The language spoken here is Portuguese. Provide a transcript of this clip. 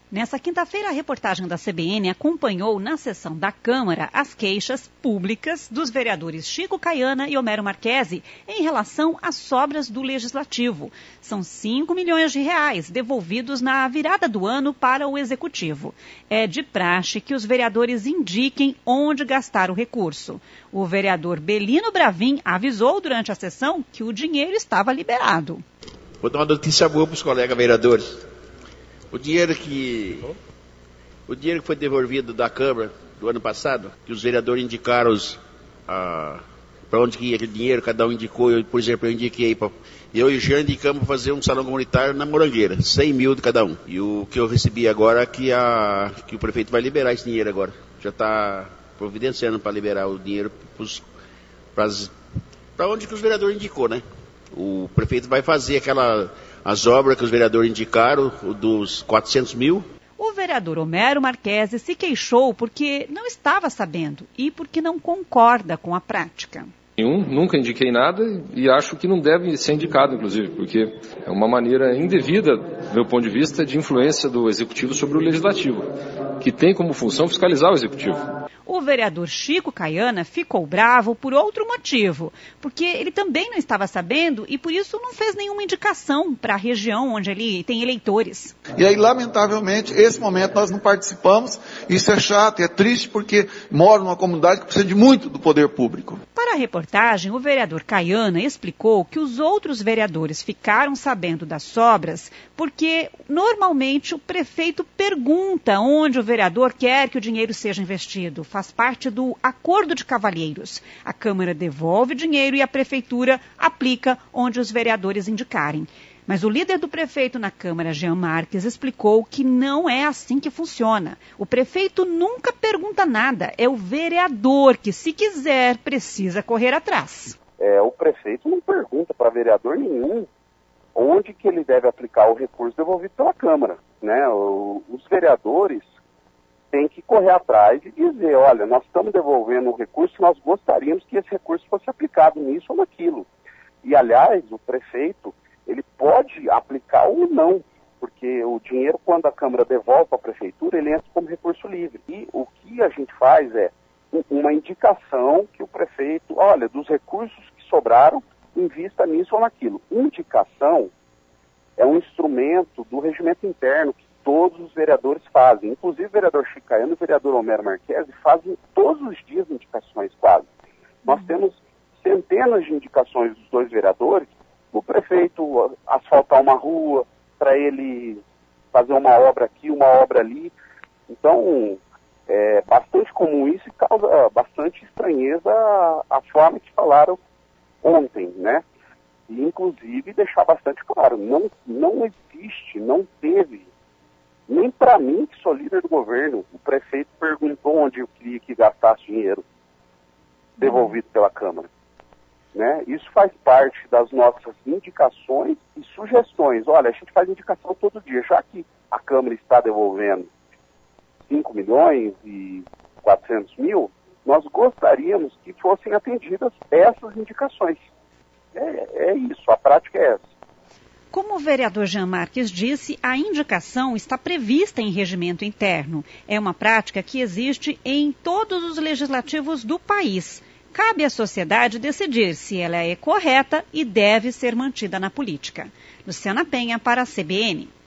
Nessa quinta-feira, a reportagem da CBN acompanhou na sessão da Câmara as queixas públicas dos vereadores Chico Kayana e Homero Marchesi em relação às sobras do Legislativo. São 5 milhões de reais devolvidos na virada do ano para o Executivo. É de praxe que os vereadores indiquem onde gastar o recurso. O vereador Belino Bravin avisou durante a sessão que o dinheiro estava liberado. Vou dar uma notícia boa para os colegas vereadores. O dinheiro que foi devolvido da Câmara do ano passado, que os vereadores indicaram para onde que ia aquele dinheiro, cada um indicou, por exemplo, eu indiquei, eu e o Jean indicamos fazer um salão comunitário na Morangueira, 100 mil de cada um. E o que eu recebi agora é que o prefeito vai liberar esse dinheiro agora. Já está providenciando para liberar o dinheiro para onde que os vereadores indicou, né? O prefeito vai fazer as obras que os vereadores indicaram, dos 400 mil. O vereador Homero Marchesi se queixou porque não estava sabendo e porque não concorda com a prática. Nunca indiquei nada e acho que não deve ser indicado, inclusive, porque é uma maneira indevida, do meu ponto de vista, de influência do Executivo sobre o Legislativo, que tem como função fiscalizar o Executivo. O vereador Chico Kayana ficou bravo por outro motivo, porque ele também não estava sabendo e por isso não fez nenhuma indicação para a região onde ele tem eleitores. E aí, lamentavelmente, esse momento nós não participamos, isso é chato, é triste porque moro numa comunidade que precisa de muito do poder público. Para a reportagem, o vereador Kayana explicou que os outros vereadores ficaram sabendo das sobras porque, normalmente, o prefeito pergunta onde o vereador quer que o dinheiro seja investido. Faz parte do acordo de cavalheiros. A Câmara devolve o dinheiro e a Prefeitura aplica onde os vereadores indicarem. Mas o líder do prefeito na Câmara, Jean Marques, explicou que não é assim que funciona. O prefeito nunca pergunta nada, é o vereador que, se quiser, precisa correr atrás. O prefeito não pergunta para vereador nenhum onde que ele deve aplicar o recurso devolvido pela Câmara, né? Os vereadores têm que correr atrás e dizer, olha, nós estamos devolvendo o recurso, nós gostaríamos que esse recurso fosse aplicado nisso ou naquilo. E, aliás, o prefeito, ele pode aplicar ou não, porque o dinheiro, quando a Câmara devolve para a Prefeitura, ele entra como recurso livre. E o que a gente faz é uma indicação que o prefeito, olha, dos recursos que sobraram, invista nisso ou naquilo. Indicação é um instrumento do regimento interno que todos os vereadores fazem. Inclusive o vereador Chico Kayana e o vereador Homero Marchesi fazem todos os dias indicações quase. Nós temos centenas de indicações dos dois vereadores, o prefeito asfaltar uma rua, para ele fazer uma obra aqui, uma obra ali. Então, é bastante comum isso e causa bastante estranheza a forma que falaram ontem, né? E, inclusive, deixar bastante claro, não existe, não teve, nem para mim, que sou líder do governo, o prefeito perguntou onde eu queria que gastasse dinheiro devolvido pela Câmara. Né? Isso faz parte das nossas indicações e sugestões. Olha, a gente faz indicação todo dia, já que a Câmara está devolvendo 5 milhões e 400 mil, nós gostaríamos que fossem atendidas essas indicações. É isso, a prática é essa. Como o vereador Jean Marques disse, a indicação está prevista em regimento interno. É uma prática que existe em todos os legislativos do país. Cabe à sociedade decidir se ela é correta e deve ser mantida na política. Luciana Penha para a CBN.